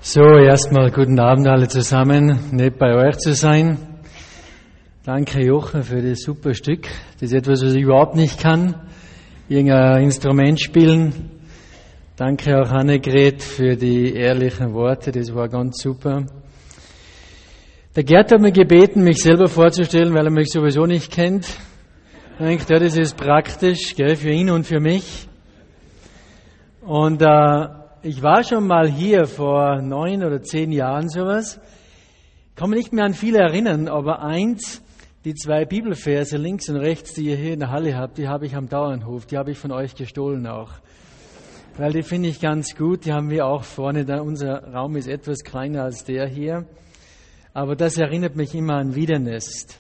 So, erstmal guten Abend alle zusammen, nett bei euch zu sein. Danke Jochen für das super Stück. Das ist etwas, was ich überhaupt nicht kann, irgendein Instrument spielen. Danke auch Annegret für die ehrlichen Worte, das war ganz super. Der Gerd hat mir gebeten, mich selber vorzustellen, weil er mich sowieso nicht kennt. Ich denke, ja, das ist praktisch, gell, für ihn und für mich. Und ich war schon mal hier vor 9 oder 10 Jahren sowas. Ich kann mich nicht mehr an viele erinnern, aber die 2 Bibelverse links und rechts, die ihr hier in der Halle habt, die habe ich am Dauernhof, die habe ich von euch gestohlen auch. Weil die finde ich ganz gut, die haben wir auch vorne, unser Raum ist etwas kleiner als der hier. Aber das erinnert mich immer an Wiedernest.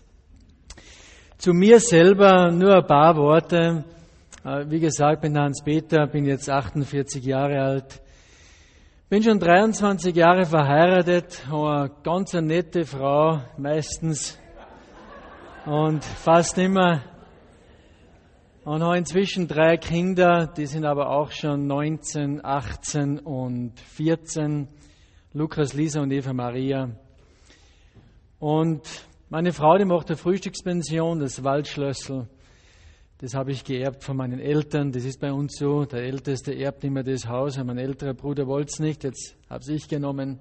Zu mir selber nur ein paar Worte. Wie gesagt, bin Hans-Peter, bin jetzt 48 Jahre alt. Bin schon 23 Jahre verheiratet, eine ganz nette Frau meistens und fast immer. Und habe inzwischen 3 Kinder, die sind aber auch schon 19, 18 und 14. Lukas, Lisa und Eva Maria. Und meine Frau, die macht eine Frühstückspension, das Waldschlössl. Das habe ich geerbt von meinen Eltern. Das ist bei uns so. Der Älteste erbt immer das Haus. Und mein älterer Bruder wollte es nicht. Jetzt habe ich genommen.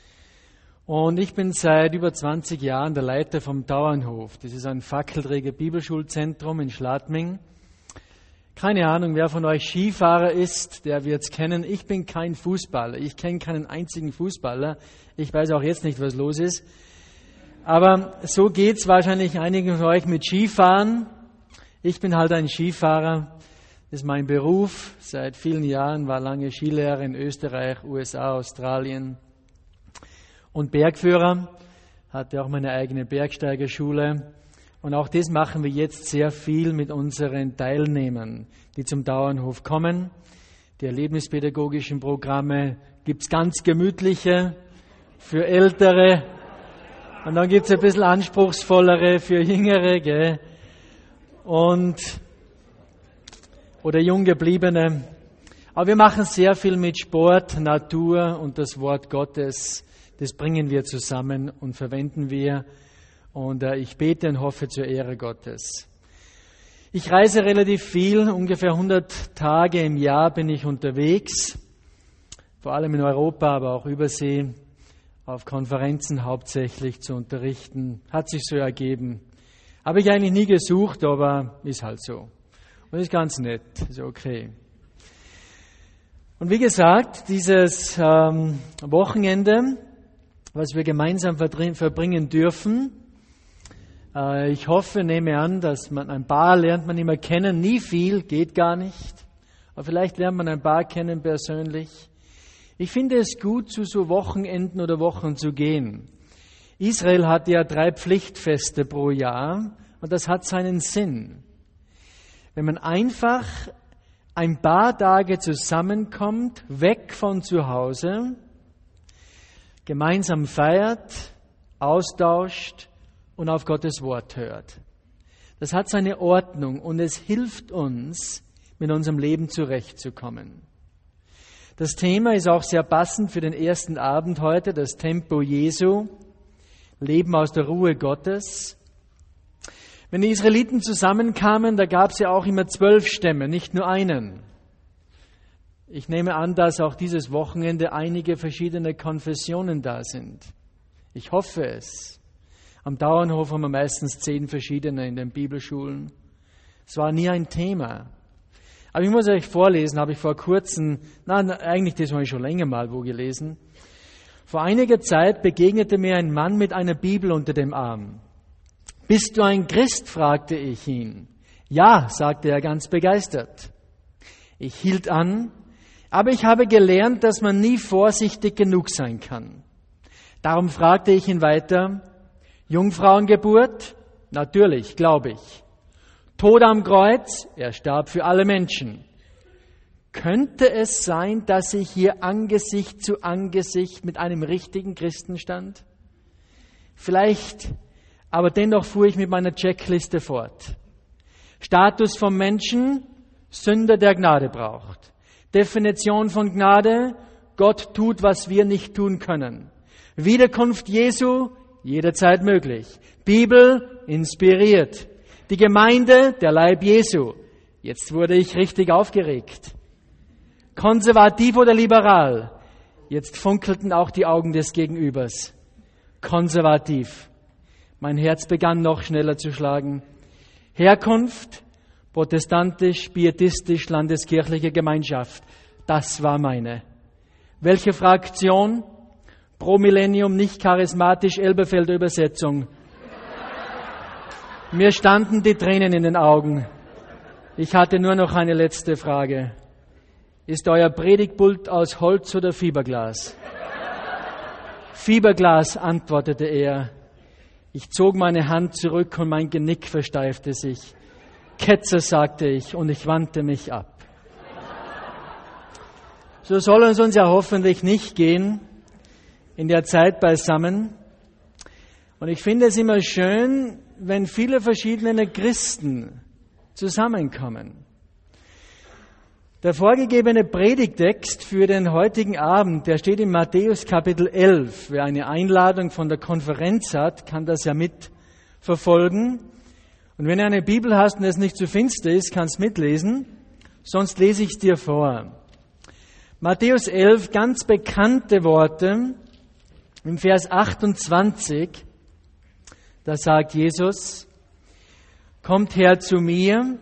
Und ich bin seit über 20 Jahren der Leiter vom Dauernhof. Das ist ein Fackelträger-Bibelschulzentrum in Schladming. Keine Ahnung, wer von euch Skifahrer ist, der wird es kennen. Ich bin kein Fußballer. Ich kenne keinen einzigen Fußballer. Ich weiß auch jetzt nicht, was los ist. Aber so geht es wahrscheinlich einigen von euch mit Skifahren. Ich bin halt ein Skifahrer, das ist mein Beruf. Seit vielen Jahren war lange Skilehrer in Österreich, USA, Australien und Bergführer. Hatte auch meine eigene Bergsteigerschule. Und auch das machen wir jetzt sehr viel mit unseren Teilnehmern, die zum Dauernhof kommen. Die erlebnispädagogischen Programme gibt's ganz gemütliche für Ältere. Und dann gibt's ein bisschen anspruchsvollere für Jüngere, gell? Oder Junggebliebene. Aber wir machen sehr viel mit Sport, Natur und das Wort Gottes. Das bringen wir zusammen und verwenden wir. Und ich bete und hoffe zur Ehre Gottes. Ich reise relativ viel, ungefähr 100 Tage im Jahr bin ich unterwegs. Vor allem in Europa, aber auch übersee, auf Konferenzen hauptsächlich zu unterrichten. Hat sich so ergeben. Habe ich eigentlich nie gesucht, aber ist halt so. Und ist ganz nett, ist okay. Und wie gesagt, dieses Wochenende, was wir gemeinsam verbringen dürfen, ich hoffe, nehme an, dass man ein paar lernt man immer kennen. Nie viel, geht gar nicht. Aber vielleicht lernt man ein paar kennen persönlich. Ich finde es gut, zu so Wochenenden oder Wochen zu gehen. Israel hat ja 3 Pflichtfeste pro Jahr und das hat seinen Sinn. Wenn man einfach ein paar Tage zusammenkommt, weg von zu Hause, gemeinsam feiert, austauscht und auf Gottes Wort hört. Das hat seine Ordnung und es hilft uns, mit unserem Leben zurechtzukommen. Das Thema ist auch sehr passend für den ersten Abend heute, das Tempo Jesu. Leben aus der Ruhe Gottes. Wenn die Israeliten zusammenkamen, da gab es ja auch immer 12 Stämme, nicht nur einen. Ich nehme an, dass auch dieses Wochenende einige verschiedene Konfessionen da sind. Ich hoffe es. Am Dauernhof haben wir meistens 10 verschiedene in den Bibelschulen. Es war nie ein Thema. Aber ich muss euch vorlesen, habe ich vor kurzem, eigentlich das habe ich schon länger mal wo gelesen. Vor einiger Zeit begegnete mir ein Mann mit einer Bibel unter dem Arm. »Bist du ein Christ?« fragte ich ihn. »Ja«, sagte er ganz begeistert. Ich hielt an, aber ich habe gelernt, dass man nie vorsichtig genug sein kann. Darum fragte ich ihn weiter, »Jungfrauengeburt?« »Natürlich, glaube ich.« »Tod am Kreuz?« »Er starb für alle Menschen.« Könnte es sein, dass ich hier Angesicht zu Angesicht mit einem richtigen Christen stand? Vielleicht, aber dennoch fuhr ich mit meiner Checkliste fort. Status vom Menschen, Sünder, der Gnade braucht. Definition von Gnade, Gott tut, was wir nicht tun können. Wiederkunft Jesu, jederzeit möglich. Bibel, inspiriert. Die Gemeinde, der Leib Jesu. Jetzt wurde ich richtig aufgeregt. Konservativ oder liberal? Jetzt funkelten auch die Augen des Gegenübers. Konservativ. Mein Herz begann noch schneller zu schlagen. Herkunft, protestantisch, pietistisch, landeskirchliche Gemeinschaft. Das war meine. Welche Fraktion? Pro Millennium, nicht charismatisch, Elberfelder Übersetzung. Mir standen die Tränen in den Augen. Ich hatte nur noch eine letzte Frage. Ist euer Predigtpult aus Holz oder Fiberglas? Fiberglas, antwortete er. Ich zog meine Hand zurück und mein Genick versteifte sich. Ketzer, sagte ich, und ich wandte mich ab. So soll es uns ja hoffentlich nicht gehen in der Zeit beisammen. Und ich finde es immer schön, wenn viele verschiedene Christen zusammenkommen. Der vorgegebene Predigtext für den heutigen Abend, der steht in Matthäus Kapitel 11. Wer eine Einladung von der Konferenz hat, kann das ja mitverfolgen. Und wenn du eine Bibel hast und es nicht zu finster ist, kannst du mitlesen. Sonst lese ich es dir vor. Matthäus 11, ganz bekannte Worte. Im Vers 28, da sagt Jesus, kommt her zu mir,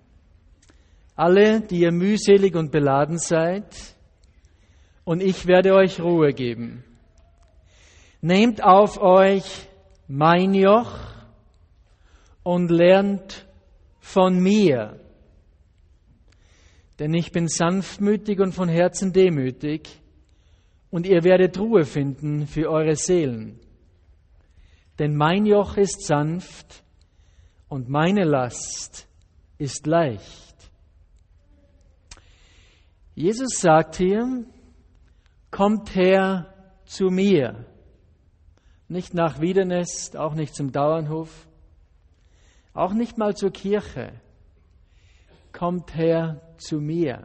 alle, die ihr mühselig und beladen seid, und ich werde euch Ruhe geben. Nehmt auf euch mein Joch und lernt von mir, denn ich bin sanftmütig und von Herzen demütig, und ihr werdet Ruhe finden für eure Seelen. Denn mein Joch ist sanft und meine Last ist leicht. Jesus sagt hier, kommt her zu mir. Nicht nach Wiedernest, auch nicht zum Dauernhof, auch nicht mal zur Kirche. Kommt her zu mir.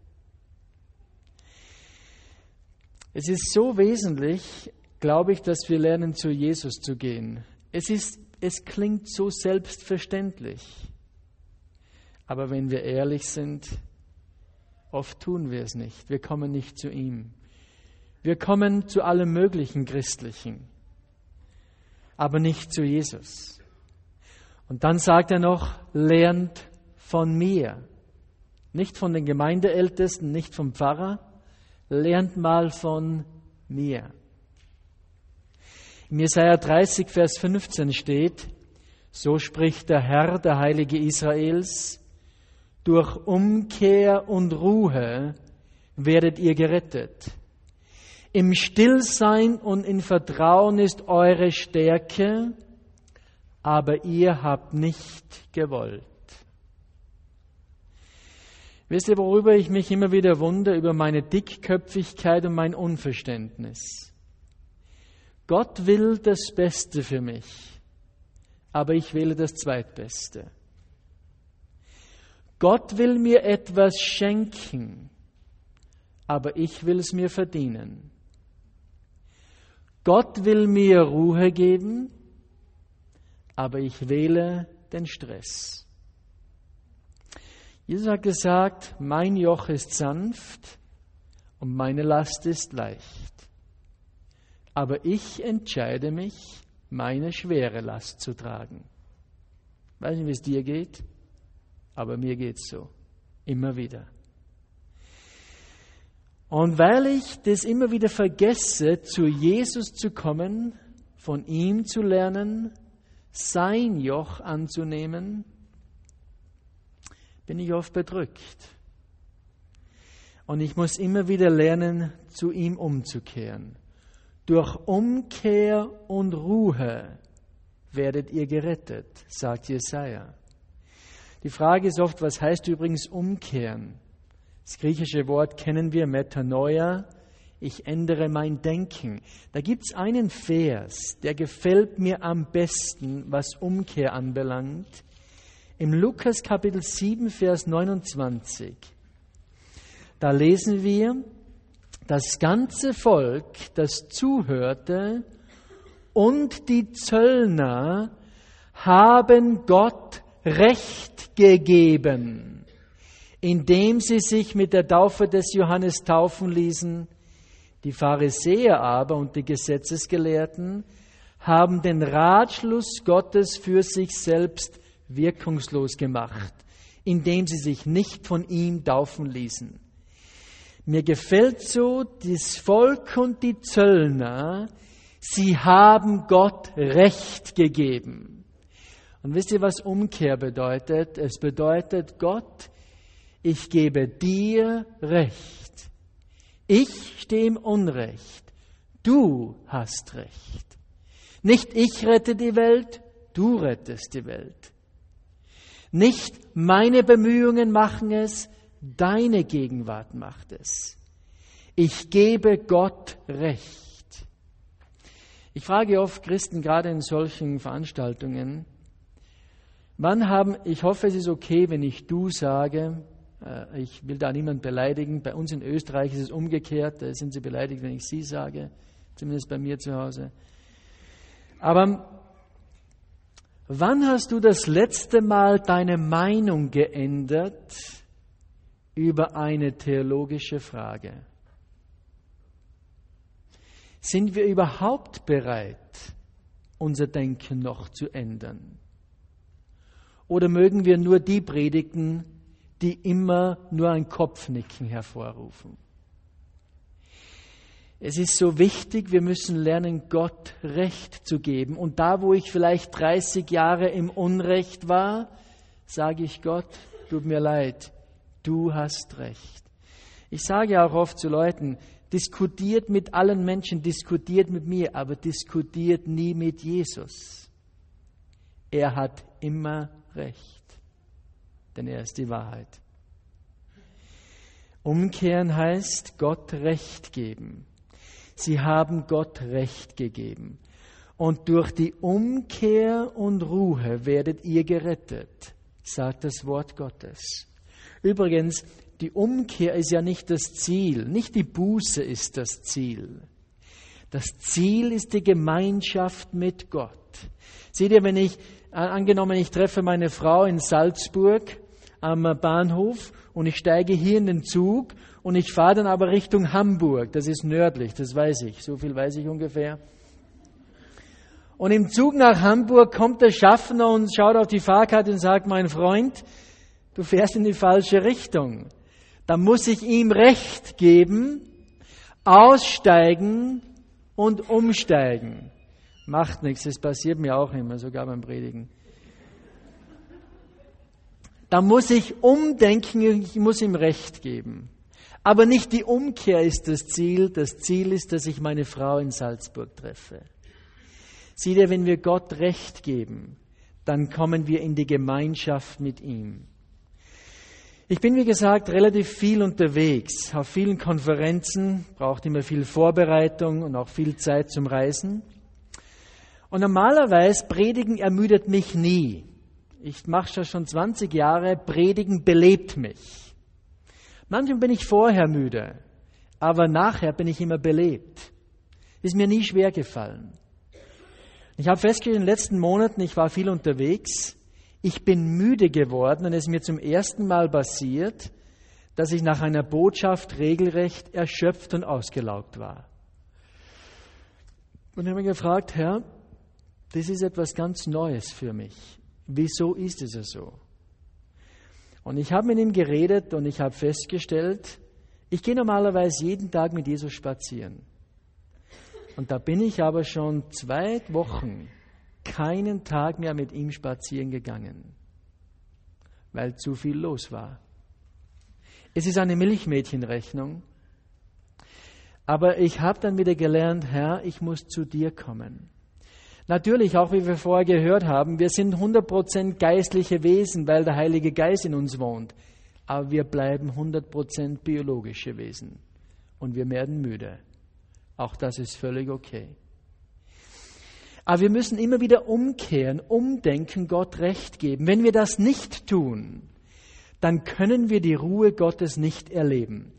Es ist so wesentlich, glaube ich, dass wir lernen, zu Jesus zu gehen. Es klingt so selbstverständlich. Aber wenn wir ehrlich sind, oft tun wir es nicht. Wir kommen nicht zu ihm. Wir kommen zu allem möglichen Christlichen, aber nicht zu Jesus. Und dann sagt er noch, lernt von mir. Nicht von den Gemeindeältesten, nicht vom Pfarrer. Lernt mal von mir. In Jesaja 30, Vers 15 steht, so spricht der Herr, der Heilige Israels, durch Umkehr und Ruhe werdet ihr gerettet. Im Stillsein und in Vertrauen ist eure Stärke, aber ihr habt nicht gewollt. Wisst ihr, worüber ich mich immer wieder wundere? Über meine Dickköpfigkeit und mein Unverständnis. Gott will das Beste für mich, aber ich wähle das Zweitbeste. Gott will mir etwas schenken, aber ich will es mir verdienen. Gott will mir Ruhe geben, aber ich wähle den Stress. Jesus hat gesagt, mein Joch ist sanft und meine Last ist leicht. Aber ich entscheide mich, meine schwere Last zu tragen. Ich weiß nicht, wie es dir geht, aber mir geht's so. Immer wieder. Und weil ich das immer wieder vergesse, zu Jesus zu kommen, von ihm zu lernen, sein Joch anzunehmen, bin ich oft bedrückt. Und ich muss immer wieder lernen, zu ihm umzukehren. Durch Umkehr und Ruhe werdet ihr gerettet, sagt Jesaja. Die Frage ist oft, was heißt übrigens umkehren? Das griechische Wort kennen wir, Metanoia. Ich ändere mein Denken. Da gibt es einen Vers, der gefällt mir am besten, was Umkehr anbelangt. Im Lukas Kapitel 7, Vers 29. Da lesen wir, Das ganze Volk, das zuhörte, und die Zöllner haben Gott Recht gegeben, indem sie sich mit der Taufe des Johannes taufen ließen. Die Pharisäer aber und die Gesetzesgelehrten haben den Ratschluss Gottes für sich selbst wirkungslos gemacht, indem sie sich nicht von ihm taufen ließen. Mir gefällt so, das Volk und die Zöllner, sie haben Gott Recht gegeben. Und wisst ihr, was Umkehr bedeutet? Es bedeutet, Gott, ich gebe dir Recht. Ich stehe im Unrecht. Du hast Recht. Nicht ich rette die Welt, du rettest die Welt. Nicht meine Bemühungen machen es, deine Gegenwart macht es. Ich gebe Gott Recht. Ich frage oft Christen, gerade in solchen Veranstaltungen, ich hoffe, es ist okay, wenn ich du sage, ich will da niemand beleidigen. Bei uns in Österreich ist es umgekehrt, da sind sie beleidigt, wenn ich sie sage, zumindest bei mir zu Hause. Aber wann hast du das letzte Mal deine Meinung geändert über eine theologische Frage? Sind wir überhaupt bereit, unser Denken noch zu ändern? Oder mögen wir nur die predigen, die immer nur ein Kopfnicken hervorrufen? Es ist so wichtig, wir müssen lernen, Gott Recht zu geben. Und da, wo ich vielleicht 30 Jahre im Unrecht war, sage ich Gott, tut mir leid, du hast Recht. Ich sage auch oft zu Leuten, diskutiert mit allen Menschen, diskutiert mit mir, aber diskutiert nie mit Jesus. Er hat immer Recht, denn er ist die Wahrheit. Umkehren heißt Gott Recht geben. Sie haben Gott Recht gegeben. Und durch die Umkehr und Ruhe werdet ihr gerettet, sagt das Wort Gottes. Übrigens, die Umkehr ist ja nicht das Ziel, nicht die Buße ist das Ziel. Das Ziel ist die Gemeinschaft mit Gott. Seht ihr, wenn ich treffe meine Frau in Salzburg am Bahnhof und ich steige hier in den Zug und ich fahre dann aber Richtung Hamburg, das ist nördlich, das weiß ich, so viel weiß ich ungefähr. Und im Zug nach Hamburg kommt der Schaffner und schaut auf die Fahrkarte und sagt, mein Freund, du fährst in die falsche Richtung. Da muss ich ihm Recht geben, aussteigen und umsteigen. Macht nichts, das passiert mir auch immer, sogar beim Predigen. Da muss ich umdenken, ich muss ihm Recht geben. Aber nicht die Umkehr ist das Ziel ist, dass ich meine Frau in Salzburg treffe. Sieh dir, wenn wir Gott Recht geben, dann kommen wir in die Gemeinschaft mit ihm. Ich bin, wie gesagt, relativ viel unterwegs, auf vielen Konferenzen, braucht immer viel Vorbereitung und auch viel Zeit zum Reisen. Und normalerweise, Predigen ermüdet mich nie. Ich mache das schon 20 Jahre, Predigen belebt mich. Manchmal bin ich vorher müde, aber nachher bin ich immer belebt. Ist mir nie schwer gefallen. Ich habe festgestellt, in den letzten Monaten, ich war viel unterwegs, ich bin müde geworden und es ist mir zum ersten Mal passiert, dass ich nach einer Botschaft regelrecht erschöpft und ausgelaugt war. Und ich habe mich gefragt, Herr, das ist etwas ganz Neues für mich. Wieso ist es so? Und ich habe mit ihm geredet und ich habe festgestellt, ich gehe normalerweise jeden Tag mit Jesus spazieren. Und da bin ich aber schon 2 Wochen keinen Tag mehr mit ihm spazieren gegangen, weil zu viel los war. Es ist eine Milchmädchenrechnung, aber ich habe dann wieder gelernt, Herr, ich muss zu dir kommen. Natürlich, auch wie wir vorher gehört haben, wir sind 100% geistliche Wesen, weil der Heilige Geist in uns wohnt. Aber wir bleiben 100% biologische Wesen. Und wir werden müde. Auch das ist völlig okay. Aber wir müssen immer wieder umkehren, umdenken, Gott Recht geben. Wenn wir das nicht tun, dann können wir die Ruhe Gottes nicht erleben.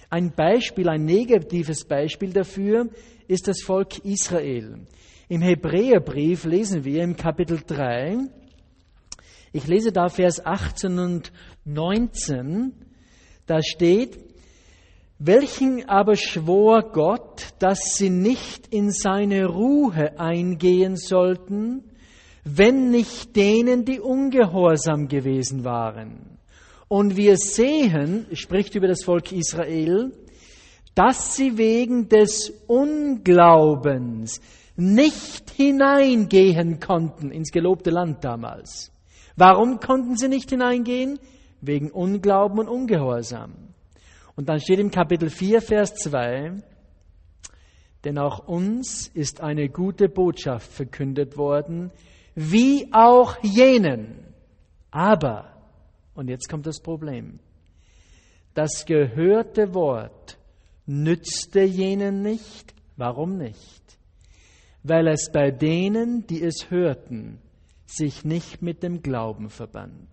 Ein Beispiel, ein negatives Beispiel dafür ist das Volk Israel. Im Hebräerbrief lesen wir im Kapitel 3, ich lese da Vers 18 und 19, da steht: Welchen aber schwor Gott, dass sie nicht in seine Ruhe eingehen sollten, wenn nicht denen, die ungehorsam gewesen waren. Und wir sehen, spricht über das Volk Israel, dass sie wegen des Unglaubens nicht hineingehen konnten ins gelobte Land damals. Warum konnten sie nicht hineingehen? Wegen Unglauben und Ungehorsam. Und dann steht im Kapitel 4, Vers 2, denn auch uns ist eine gute Botschaft verkündet worden, wie auch jenen. Aber, und jetzt kommt das Problem, das gehörte Wort nützte jenen nicht. Warum nicht? Weil es bei denen, die es hörten, sich nicht mit dem Glauben verband.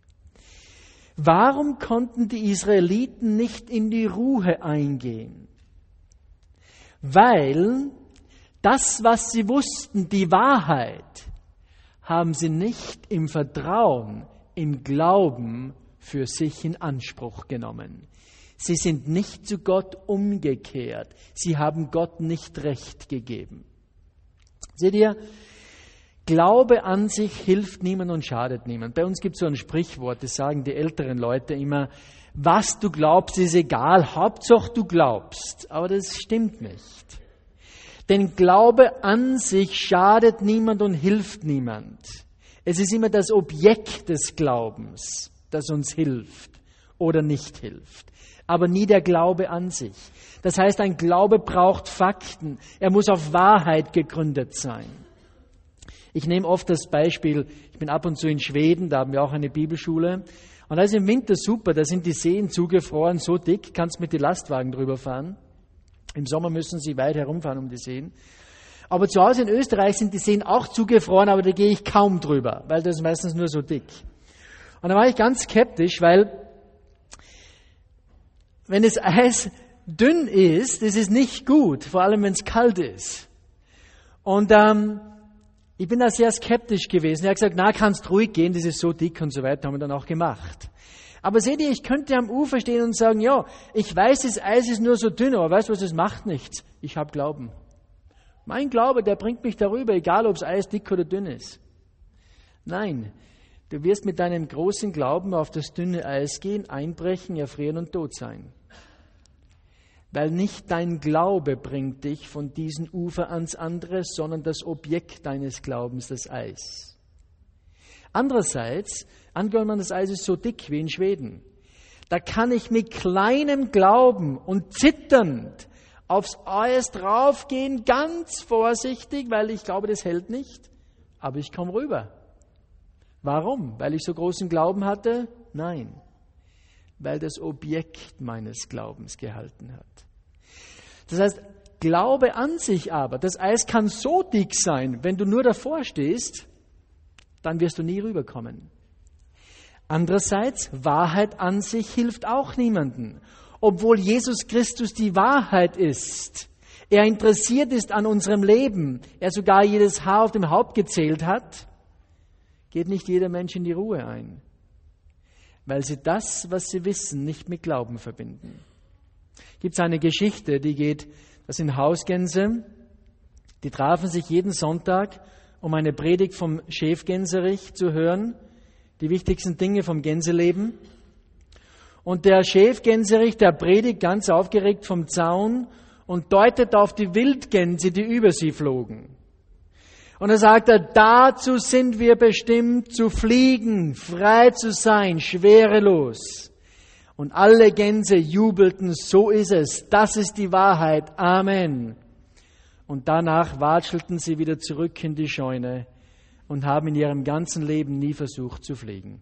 Warum konnten die Israeliten nicht in die Ruhe eingehen? Weil das, was sie wussten, die Wahrheit, haben sie nicht im Vertrauen, im Glauben für sich in Anspruch genommen. Sie sind nicht zu Gott umgekehrt. Sie haben Gott nicht Recht gegeben. Seht ihr, Glaube an sich hilft niemand und schadet niemand. Bei uns gibt es so ein Sprichwort, das sagen die älteren Leute immer: Was du glaubst, ist egal, Hauptsache du glaubst. Aber das stimmt nicht. Denn Glaube an sich schadet niemand und hilft niemand. Es ist immer das Objekt des Glaubens, das uns hilft oder nicht hilft. Aber nie der Glaube an sich. Das heißt, ein Glaube braucht Fakten. Er muss auf Wahrheit gegründet sein. Ich nehme oft das Beispiel, ich bin ab und zu in Schweden, da haben wir auch eine Bibelschule. Und da ist im Winter super, da sind die Seen zugefroren, so dick, kannst mit den Lastwagen drüber fahren. Im Sommer müssen sie weit herumfahren um die Seen. Aber zu Hause in Österreich sind die Seen auch zugefroren, aber da gehe ich kaum drüber, weil das ist meistens nur so dick. Und da war ich ganz skeptisch, weil wenn das Eis dünn ist, das ist nicht gut, vor allem wenn es kalt ist. Und ich bin da sehr skeptisch gewesen. Er hat gesagt, na, kannst ruhig gehen, das ist so dick und so weiter, haben wir dann auch gemacht. Aber seht ihr, ich könnte am Ufer stehen und sagen, ja, ich weiß, das Eis ist nur so dünn, aber weißt du was, das macht nichts. Ich habe Glauben. Mein Glaube, der bringt mich darüber, egal ob das Eis dick oder dünn ist. Nein, du wirst mit deinem großen Glauben auf das dünne Eis gehen, einbrechen, erfrieren und tot sein. Weil nicht dein Glaube bringt dich von diesem Ufer ans andere, sondern das Objekt deines Glaubens, das Eis. Andererseits, angenommen, das Eis ist so dick wie in Schweden, da kann ich mit kleinem Glauben und zitternd aufs Eis draufgehen, ganz vorsichtig, weil ich glaube, das hält nicht, aber ich komme rüber. Warum? Weil ich so großen Glauben hatte? Nein, weil das Objekt meines Glaubens gehalten hat. Das heißt, Glaube an sich aber, das Eis kann so dick sein, wenn du nur davor stehst, dann wirst du nie rüberkommen. Andererseits, Wahrheit an sich hilft auch niemandem. Obwohl Jesus Christus die Wahrheit ist, er interessiert ist an unserem Leben, er sogar jedes Haar auf dem Haupt gezählt hat, geht nicht jeder Mensch in die Ruhe ein, weil sie das, was sie wissen, nicht mit Glauben verbinden. Gibt es eine Geschichte, das sind Hausgänse, die trafen sich jeden Sonntag, um eine Predigt vom Schäfgänserich zu hören, die wichtigsten Dinge vom Gänseleben. Und der Schäfgänserich, der predigt ganz aufgeregt vom Zaun und deutet auf die Wildgänse, die über sie flogen. Und er sagt, dazu sind wir bestimmt zu fliegen, frei zu sein, schwerelos. Und alle Gänse jubelten, so ist es, das ist die Wahrheit, Amen. Und danach watschelten sie wieder zurück in die Scheune und haben in ihrem ganzen Leben nie versucht zu fliegen.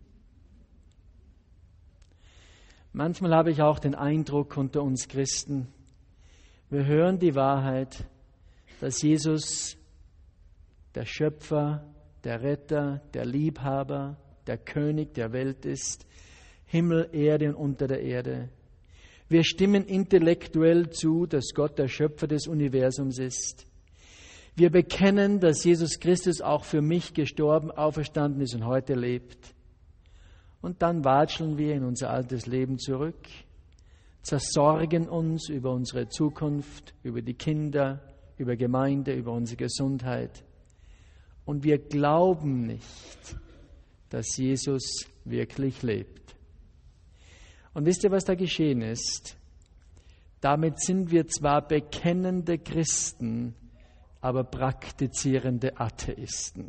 Manchmal habe ich auch den Eindruck unter uns Christen, wir hören die Wahrheit, dass Jesus der Schöpfer, der Retter, der Liebhaber, der König der Welt ist, Himmel, Erde und unter der Erde. Wir stimmen intellektuell zu, dass Gott der Schöpfer des Universums ist. Wir bekennen, dass Jesus Christus auch für mich gestorben, auferstanden ist und heute lebt. Und dann watscheln wir in unser altes Leben zurück, zersorgen uns über unsere Zukunft, über die Kinder, über Gemeinde, über unsere Gesundheit. Und wir glauben nicht, dass Jesus wirklich lebt. Und wisst ihr, was da geschehen ist? Damit sind wir zwar bekennende Christen, aber praktizierende Atheisten.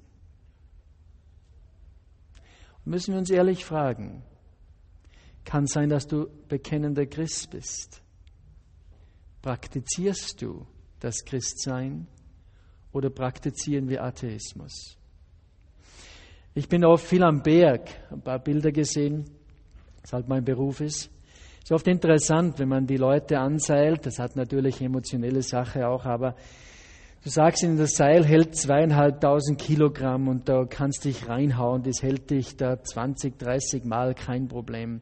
Müssen wir uns ehrlich fragen, kann sein, dass du bekennender Christ bist? Praktizierst du das Christsein oder praktizieren wir Atheismus? Ich bin oft viel am Berg, ein paar Bilder gesehen, was halt mein Beruf ist. Es ist oft interessant, wenn man die Leute anseilt, das hat natürlich emotionelle Sache auch, aber du sagst ihnen, das Seil hält 2.500 Kilogramm und da kannst du dich reinhauen, das hält dich da 20, 30 Mal, kein Problem.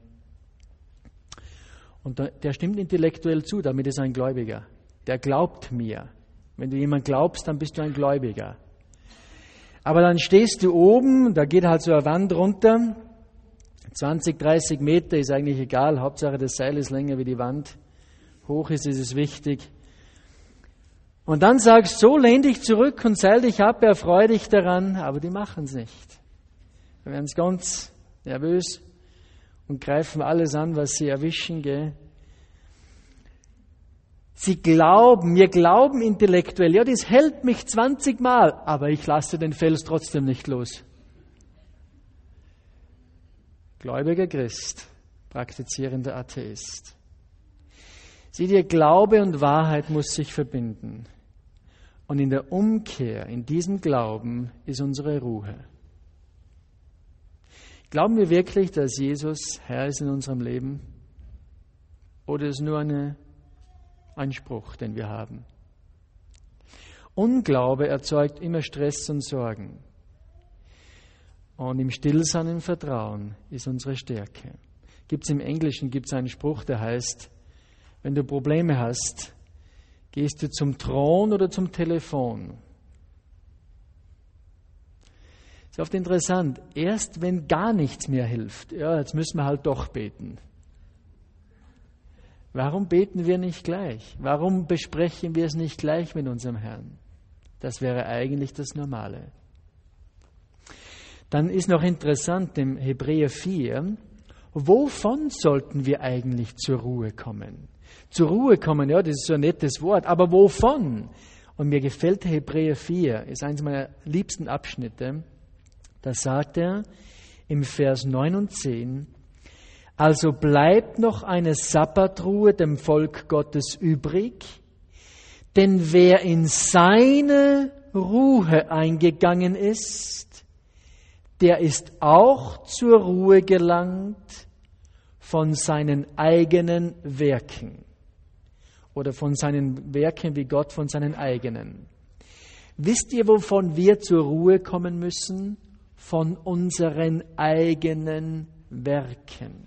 Und der stimmt intellektuell zu, damit ist er ein Gläubiger. Der glaubt mir. Wenn du jemand glaubst, dann bist du ein Gläubiger. Aber dann stehst du oben, da geht halt so eine Wand runter, 20, 30 Meter ist eigentlich egal, Hauptsache das Seil ist länger wie die Wand. Hoch ist es wichtig. Und dann sagst du, so lehn dich zurück und seil dich ab, erfreu dich daran, aber die machen es nicht. Wir werden ganz nervös und greifen alles an, was sie erwischen, gell? Wir glauben intellektuell, ja, das hält mich 20 Mal, aber ich lasse den Fels trotzdem nicht los. Gläubiger Christ, praktizierender Atheist. Sieh dir, Glaube und Wahrheit muss sich verbinden. Und in der Umkehr, in diesem Glauben, ist unsere Ruhe. Glauben wir wirklich, dass Jesus Herr ist in unserem Leben? Oder ist es nur ein Spruch, den wir haben? Unglaube erzeugt immer Stress und Sorgen. Und im Stillsein und Vertrauen ist unsere Stärke. Im Englischen gibt es einen Spruch, der heißt, wenn du Probleme hast, gehst du zum Thron oder zum Telefon? Ist oft interessant. Erst wenn gar nichts mehr hilft, ja, jetzt müssen wir halt doch beten. Warum beten wir nicht gleich? Warum besprechen wir es nicht gleich mit unserem Herrn? Das wäre eigentlich das Normale. Dann ist noch interessant im Hebräer 4, wovon sollten wir eigentlich zur Ruhe kommen? Zur Ruhe kommen, ja, das ist so ein nettes Wort, aber wovon? Und mir gefällt Hebräer 4, ist eines meiner liebsten Abschnitte. Da sagt er im Vers 9 und 10, also bleibt noch eine Sabbatruhe dem Volk Gottes übrig, denn wer in seine Ruhe eingegangen ist, der ist auch zur Ruhe gelangt von seinen eigenen Werken. Oder von seinen Werken wie Gott von seinen eigenen. Wisst ihr, wovon wir zur Ruhe kommen müssen? Von unseren eigenen Werken.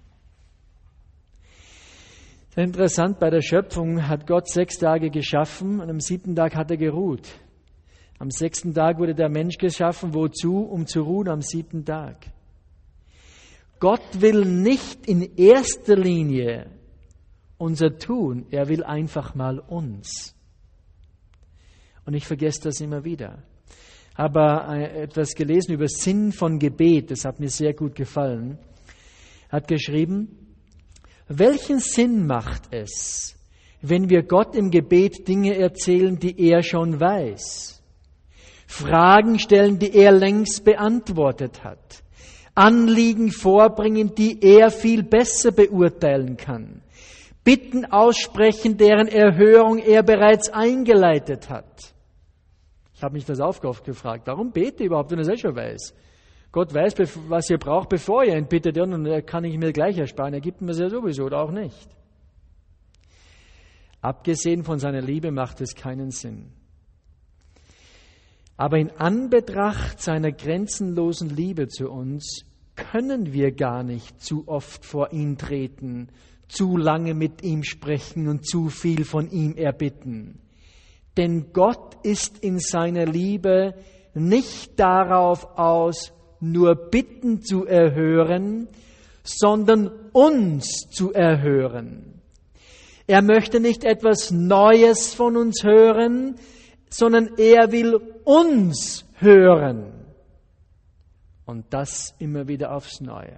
Sehr interessant, bei der Schöpfung hat Gott 6 Tage geschaffen und am 7. Tag hat er geruht. Am 6. Tag wurde der Mensch geschaffen, wozu? Um zu ruhen am 7. Tag. Gott will nicht in erster Linie unser Tun, er will einfach mal uns. Und ich vergesse das immer wieder. Habe etwas gelesen über Sinn von Gebet, das hat mir sehr gut gefallen. Hat geschrieben, welchen Sinn macht es, wenn wir Gott im Gebet Dinge erzählen, die er schon weiß? Fragen stellen, die er längst beantwortet hat. Anliegen vorbringen, die er viel besser beurteilen kann. Bitten aussprechen, deren Erhörung er bereits eingeleitet hat. Ich habe mich das oft gefragt. Warum bete ich überhaupt, wenn er es schon weiß? Gott weiß, was ihr braucht, bevor ihr ihn bittet, und er kann ich mir gleich ersparen. Er gibt mir es ja sowieso oder auch nicht. Abgesehen von seiner Liebe macht es keinen Sinn. Aber in Anbetracht seiner grenzenlosen Liebe zu uns können wir gar nicht zu oft vor ihn treten, zu lange mit ihm sprechen und zu viel von ihm erbitten. Denn Gott ist in seiner Liebe nicht darauf aus, nur Bitten zu erhören, sondern uns zu erhören. Er möchte nicht etwas Neues von uns hören, sondern er will uns hören. Und das immer wieder aufs Neue.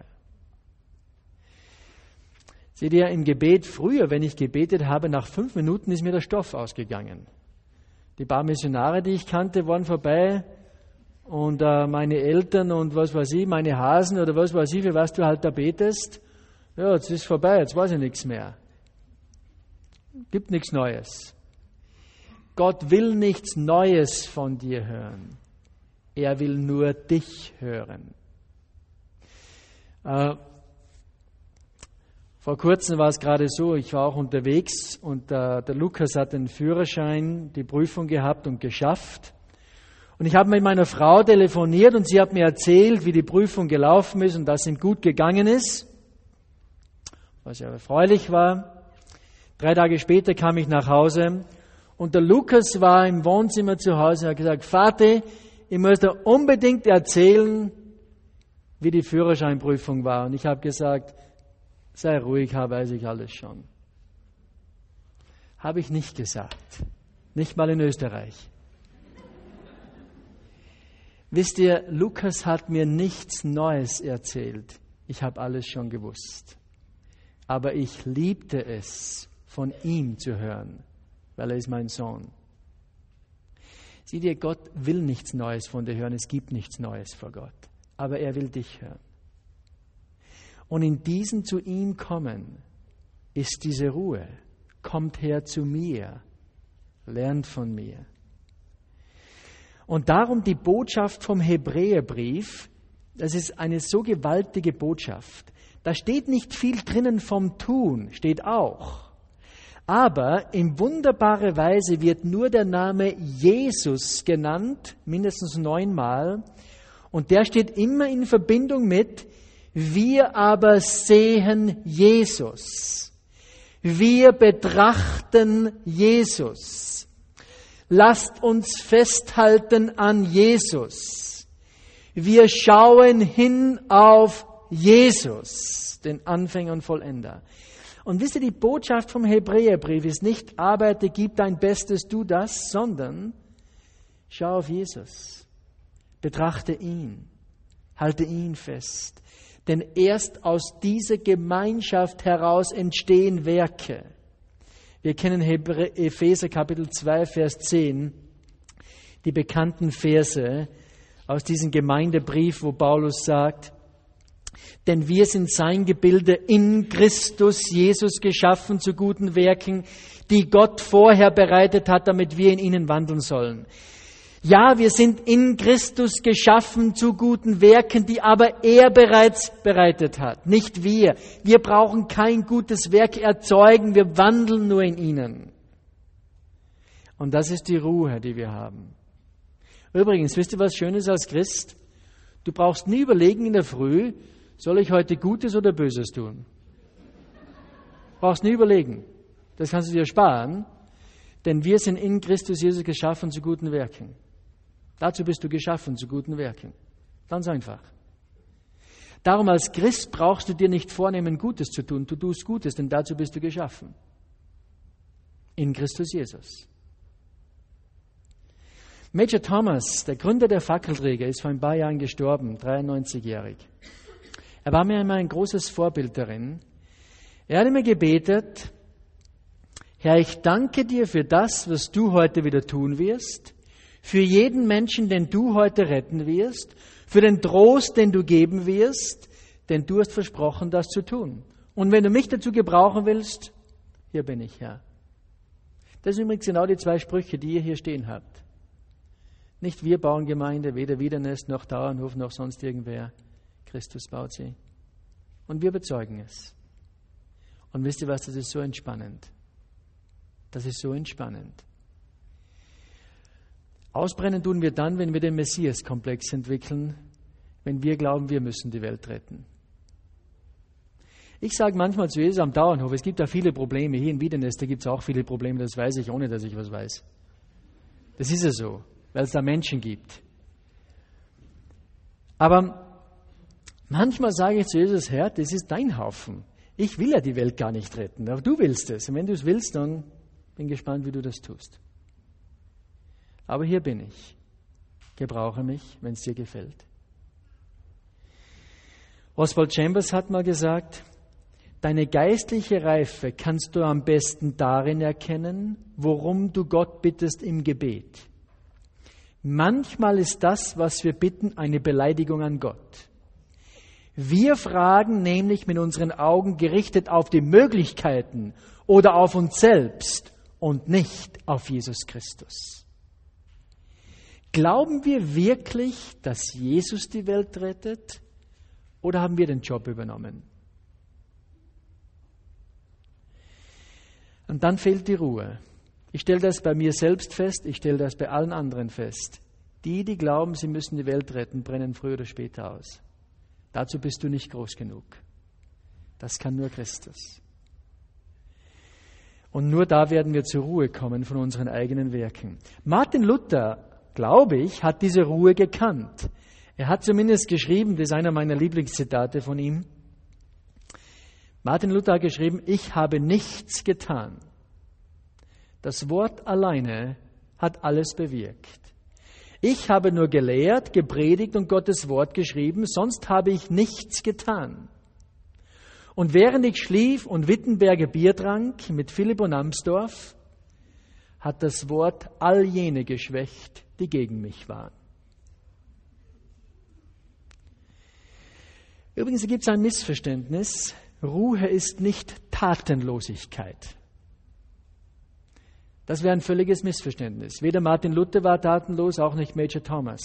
Seht ihr, im Gebet früher, wenn ich gebetet habe, nach 5 Minuten ist mir der Stoff ausgegangen. Die paar Missionare, die ich kannte, waren vorbei und meine Eltern und was weiß ich, meine Hasen oder was weiß ich, für was du halt da betest. Ja, jetzt ist vorbei, jetzt weiß ich nichts mehr. Gibt nichts Neues. Gott will nichts Neues von dir hören. Er will nur dich hören. Vor kurzem war es gerade so, ich war auch unterwegs und der Lukas hat den Führerschein, die Prüfung gehabt und geschafft. Und ich habe mit meiner Frau telefoniert und sie hat mir erzählt, wie die Prüfung gelaufen ist und dass ihm gut gegangen ist, was ja erfreulich war. 3 Tage später kam ich nach Hause und der Lukas war im Wohnzimmer zu Hause und hat gesagt, Vati, ich muss dir unbedingt erzählen, wie die Führerscheinprüfung war. Und ich habe gesagt, sei ruhig, weiß ich alles schon. Habe ich nicht gesagt. Nicht mal in Österreich. Wisst ihr, Lukas hat mir nichts Neues erzählt. Ich habe alles schon gewusst. Aber ich liebte es, von ihm zu hören, weil er ist mein Sohn. Sieh dir, Gott will nichts Neues von dir hören. Es gibt nichts Neues vor Gott. Aber er will dich hören. Und in diesem zu ihm kommen ist diese Ruhe. Kommt her zu mir. Lernt von mir. Und darum die Botschaft vom Hebräerbrief, das ist eine so gewaltige Botschaft. Da steht nicht viel drinnen vom Tun, steht auch. Aber in wunderbarer Weise wird nur der Name Jesus genannt, mindestens 9-mal. Und der steht immer in Verbindung mit, wir aber sehen Jesus. Wir betrachten Jesus. Lasst uns festhalten an Jesus. Wir schauen hin auf Jesus, den Anfänger und Vollender. Und wisst ihr, die Botschaft vom Hebräerbrief ist nicht, arbeite, gib dein Bestes, tu das, sondern schau auf Jesus. Betrachte ihn. Halte ihn fest. Denn erst aus dieser Gemeinschaft heraus entstehen Werke. Wir kennen Epheser Kapitel 2, Vers 10, die bekannten Verse aus diesem Gemeindebrief, wo Paulus sagt, denn wir sind sein Gebilde in Christus Jesus geschaffen zu guten Werken, die Gott vorher bereitet hat, damit wir in ihnen wandeln sollen. Ja, wir sind in Christus geschaffen zu guten Werken, die aber er bereits bereitet hat, nicht wir. Wir brauchen kein gutes Werk erzeugen, wir wandeln nur in ihnen. Und das ist die Ruhe, die wir haben. Übrigens, wisst ihr, was Schönes als Christ? Du brauchst nie überlegen in der Früh, soll ich heute Gutes oder Böses tun? Brauchst nie überlegen. Das kannst du dir sparen, denn wir sind in Christus Jesus geschaffen zu guten Werken. Dazu bist du geschaffen, zu guten Werken. Ganz einfach. Darum als Christ brauchst du dir nicht vornehmen, Gutes zu tun. Du tust Gutes, denn dazu bist du geschaffen. In Christus Jesus. Major Thomas, der Gründer der Fackelträger, ist vor ein paar Jahren gestorben, 93-jährig. Er war mir einmal ein großes Vorbild darin. Er hat immer gebetet, Herr, ich danke dir für das, was du heute wieder tun wirst, für jeden Menschen, den du heute retten wirst, für den Trost, den du geben wirst, denn du hast versprochen, das zu tun. Und wenn du mich dazu gebrauchen willst, hier bin ich, Herr. Das sind übrigens genau die 2 Sprüche, die ihr hier stehen habt. Nicht wir bauen Gemeinde, weder Wiedernest noch Dauernhof noch sonst irgendwer. Christus baut sie. Und wir bezeugen es. Und wisst ihr was, das ist so entspannend. Das ist so entspannend. Ausbrennen tun wir dann, wenn wir den Messias-Komplex entwickeln, wenn wir glauben, wir müssen die Welt retten. Ich sage manchmal zu Jesus am Dauernhof, es gibt da viele Probleme. Hier in Wiedernest, da gibt es auch viele Probleme, das weiß ich, ohne dass ich was weiß. Das ist ja so, weil es da Menschen gibt. Aber manchmal sage ich zu Jesus, Herr, das ist dein Haufen. Ich will ja die Welt gar nicht retten, aber du willst es. Und wenn du es willst, dann bin ich gespannt, wie du das tust. Aber hier bin ich. Gebrauche mich, wenn es dir gefällt. Oswald Chambers hat mal gesagt, deine geistliche Reife kannst du am besten darin erkennen, worum du Gott bittest im Gebet. Manchmal ist das, was wir bitten, eine Beleidigung an Gott. Wir fragen nämlich mit unseren Augen gerichtet auf die Möglichkeiten oder auf uns selbst und nicht auf Jesus Christus. Glauben wir wirklich, dass Jesus die Welt rettet, oder haben wir den Job übernommen? Und dann fehlt die Ruhe. Ich stelle das bei mir selbst fest, ich stelle das bei allen anderen fest. Die glauben, sie müssen die Welt retten, brennen früher oder später aus. Dazu bist du nicht groß genug. Das kann nur Christus. Und nur da werden wir zur Ruhe kommen von unseren eigenen Werken. Martin Luther, glaube ich, hat diese Ruhe gekannt. Er hat zumindest geschrieben, das ist einer meiner Lieblingszitate von ihm. Martin Luther hat geschrieben, ich habe nichts getan. Das Wort alleine hat alles bewirkt. Ich habe nur gelehrt, gepredigt und Gottes Wort geschrieben, sonst habe ich nichts getan. Und während ich schlief und Wittenberger Bier trank mit Philipp und Amsdorf, hat das Wort all jene geschwächt, die gegen mich waren. Übrigens gibt es ein Missverständnis. Ruhe ist nicht Tatenlosigkeit. Das wäre ein völliges Missverständnis. Weder Martin Luther war tatenlos, auch nicht Major Thomas.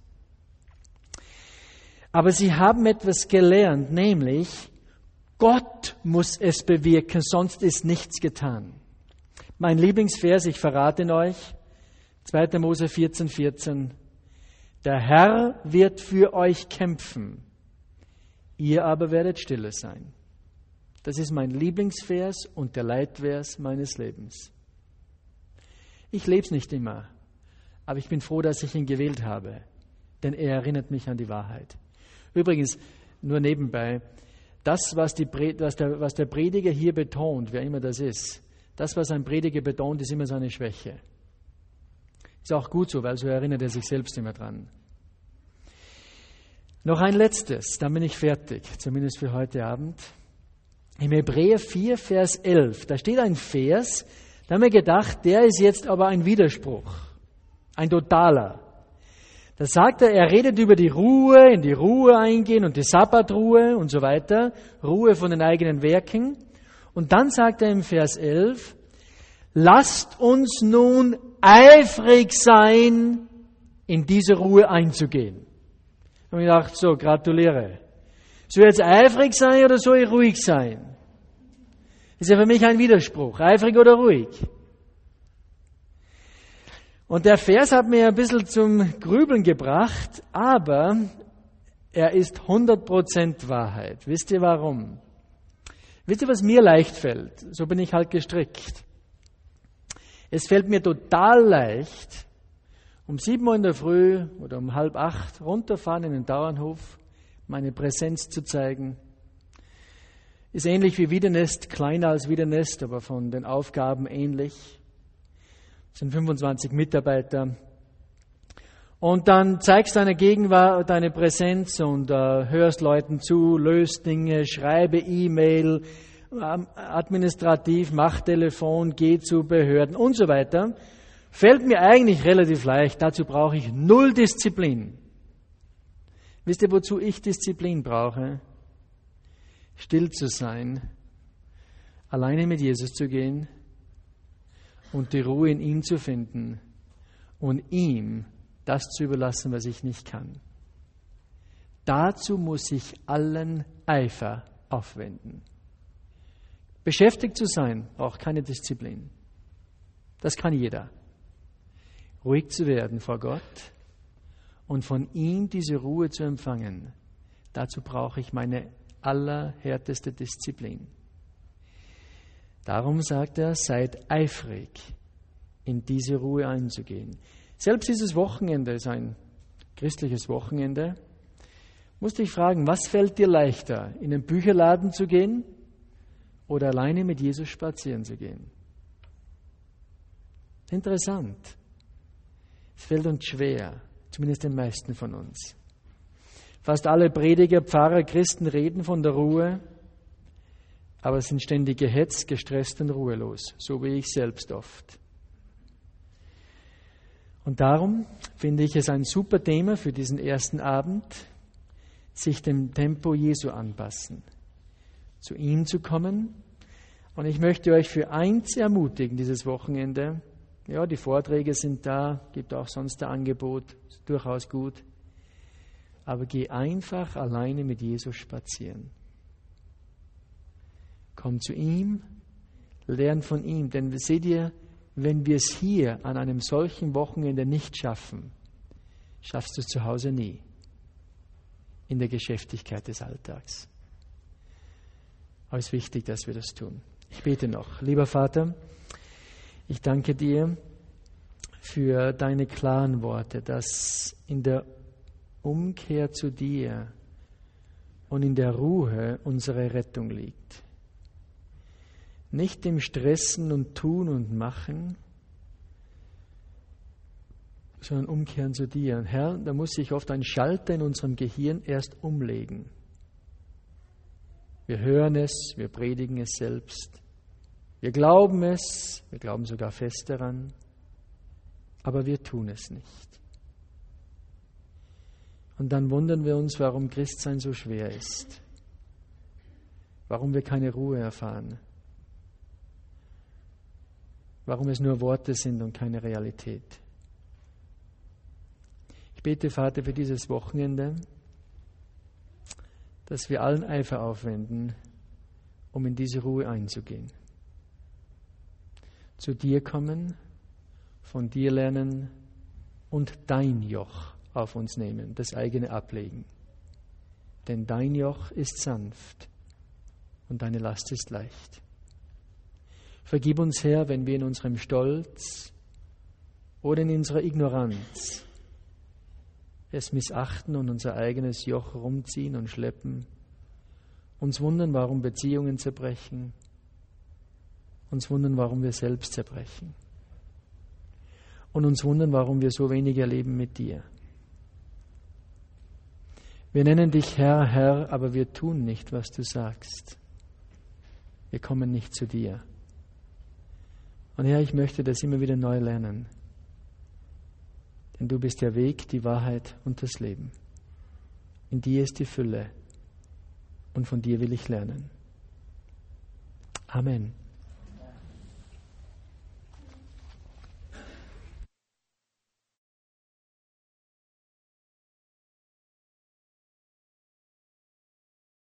Aber sie haben etwas gelernt, nämlich Gott muss es bewirken, sonst ist nichts getan. Mein Lieblingsvers, ich verrate ihn euch, 2. Mose 14,14. Der Herr wird für euch kämpfen, ihr aber werdet stille sein. Das ist mein Lieblingsvers und der Leitvers meines Lebens. Ich lebe es nicht immer, aber ich bin froh, dass ich ihn gewählt habe, denn er erinnert mich an die Wahrheit. Übrigens, nur nebenbei, das, was der Prediger hier betont, wer immer das ist, das, was ein Prediger betont, ist immer seine Schwäche. Ist auch gut so, weil so erinnert er sich selbst immer dran. Noch ein letztes, dann bin ich fertig, zumindest für heute Abend. Im Hebräer 4, Vers 11, da steht ein Vers, da haben wir gedacht, der ist jetzt aber ein Widerspruch, ein totaler. Da sagt er redet über die Ruhe, in die Ruhe eingehen und die Sabbatruhe und so weiter, Ruhe von den eigenen Werken. Und dann sagt er im Vers 11, lasst uns nun eifrig sein, in diese Ruhe einzugehen. Und ich dachte, so, gratuliere. Soll ich jetzt eifrig sein oder soll ich ruhig sein? Das ist ja für mich ein Widerspruch. Eifrig oder ruhig? Und der Vers hat mir ein bisschen zum Grübeln gebracht, aber er ist 100% Wahrheit. Wisst ihr warum? Wisst ihr, was mir leicht fällt? So bin ich halt gestrickt. Es fällt mir total leicht, um 7 Uhr in der Früh oder um 7:30 runterfahren in den Dauernhof, meine Präsenz zu zeigen. Ist ähnlich wie Wiedernest, kleiner als Wiedernest, aber von den Aufgaben ähnlich. Es sind 25 Mitarbeiter. Und dann zeigst deine Gegenwart, deine Präsenz und hörst Leuten zu, löst Dinge, schreibe E-Mail, administrativ, mach Telefon, geh zu Behörden und so weiter. Fällt mir eigentlich relativ leicht. Dazu brauche ich 0 Disziplin. Wisst ihr, wozu ich Disziplin brauche? Still zu sein, alleine mit Jesus zu gehen und die Ruhe in ihm zu finden und ihm das zu überlassen, was ich nicht kann. Dazu muss ich allen Eifer aufwenden. Beschäftigt zu sein, braucht keine Disziplin. Das kann jeder. Ruhig zu werden vor Gott und von ihm diese Ruhe zu empfangen, dazu brauche ich meine allerhärteste Disziplin. Darum sagt er, seid eifrig, in diese Ruhe einzugehen. Selbst dieses Wochenende ist ein christliches Wochenende. Musst dich fragen, was fällt dir leichter, in den Bücherladen zu gehen oder alleine mit Jesus spazieren zu gehen? Interessant. Es fällt uns schwer, zumindest den meisten von uns. Fast alle Prediger, Pfarrer, Christen reden von der Ruhe, aber sind ständig gehetzt, gestresst und ruhelos, so wie ich selbst oft. Und darum finde ich es ein super Thema für diesen ersten Abend, sich dem Tempo Jesu anpassen, zu ihm zu kommen. Und ich möchte euch für eins ermutigen, dieses Wochenende. Ja, die Vorträge sind da, gibt auch sonst ein Angebot, ist durchaus gut. Aber geh einfach alleine mit Jesus spazieren. Komm zu ihm, lern von ihm, denn seht ihr, wenn wir es hier an einem solchen Wochenende nicht schaffen, schaffst du es zu Hause nie, in der Geschäftigkeit des Alltags. Aber es ist wichtig, dass wir das tun. Ich bete noch. Lieber Vater, ich danke dir für deine klaren Worte, dass in der Umkehr zu dir und in der Ruhe unsere Rettung liegt. Nicht im Stressen und Tun und Machen, sondern umkehren zu dir. Und Herr, da muss sich oft ein Schalter in unserem Gehirn erst umlegen. Wir hören es, wir predigen es selbst. Wir glauben es, wir glauben sogar fest daran, aber wir tun es nicht. Und dann wundern wir uns, warum Christsein so schwer ist, warum wir keine Ruhe erfahren, warum es nur Worte sind und keine Realität. Ich bete, Vater, für dieses Wochenende, dass wir allen Eifer aufwenden, um in diese Ruhe einzugehen. Zu dir kommen, von dir lernen und dein Joch auf uns nehmen, das eigene ablegen. Denn dein Joch ist sanft und deine Last ist leicht. Vergib uns, Herr, wenn wir in unserem Stolz oder in unserer Ignoranz es missachten und unser eigenes Joch rumziehen und schleppen, uns wundern, warum Beziehungen zerbrechen, uns wundern, warum wir selbst zerbrechen und uns wundern, warum wir so wenig erleben mit dir. Wir nennen dich Herr, Herr, aber wir tun nicht, was du sagst. Wir kommen nicht zu dir. Und Herr, ich möchte das immer wieder neu lernen. Denn du bist der Weg, die Wahrheit und das Leben. In dir ist die Fülle. Und von dir will ich lernen. Amen.